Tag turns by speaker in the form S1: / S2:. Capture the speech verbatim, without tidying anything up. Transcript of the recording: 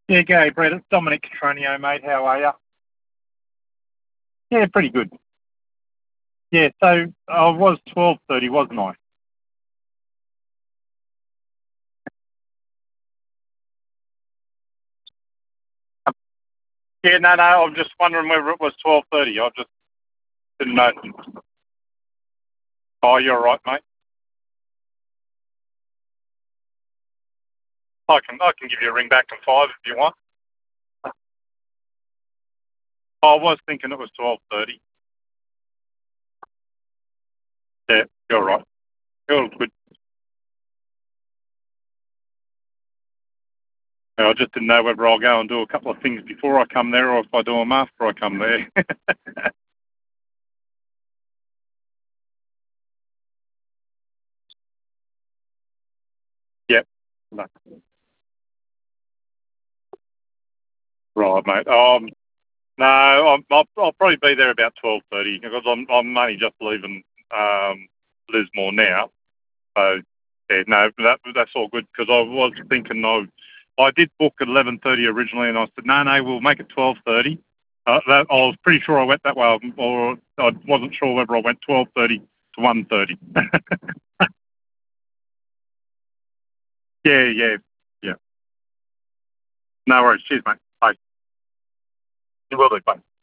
S1: Yeah, go, Brett. It's Dominic Catronio, mate. How are you? Yeah, pretty good. Yeah, so I was twelve thirty, wasn't I? Yeah, no, no. I'm just wondering whether it was twelve thirty. I just didn't know. Oh, you're right, mate. I can I can give you a ring back in five if you want. I was thinking it was twelve thirty. Yeah, you're right. You're good. Yeah, I just didn't know whether I'll go and do a couple of things before I come there or if I do them after I come there. Yep. No. Right, mate. Um, no, I'm, I'll, I'll probably be there about twelve thirty because I'm I'm only just leaving um, Lismore now. So yeah, no, that that's all good because I was thinking no, I did book at eleven thirty originally, and I said no, no, we'll make it twelve thirty. Uh, that, I was pretty sure I went that way, or I wasn't sure whether I went twelve thirty to one thirty. Yeah, yeah, yeah. No worries. Cheers, mate. Bye. You will do. Bye.